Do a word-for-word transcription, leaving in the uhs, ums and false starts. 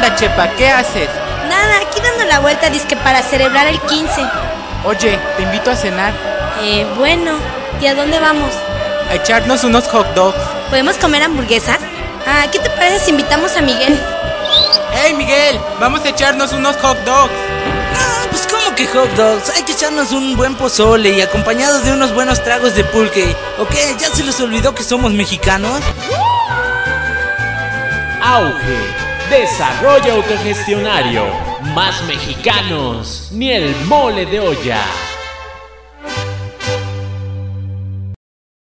onda, Chepa? ¿Qué haces? Nada, aquí dando la vuelta disque para celebrar el quince. Oye, te invito a cenar. Eh, bueno, ¿y a dónde vamos? A echarnos unos hot dogs. ¿Podemos comer hamburguesas? Ah, ¿qué te parece si invitamos a Miguel? ¡Hey, Miguel! Vamos a echarnos unos hot dogs. Ah, pues ¿cómo que hot dogs? Hay que echarnos un buen pozole y acompañado de unos buenos tragos de pulque. ¿O qué? ¿Ya se les olvidó que somos mexicanos? Auge, desarrollo autogestionario, más mexicanos, ni el mole de olla.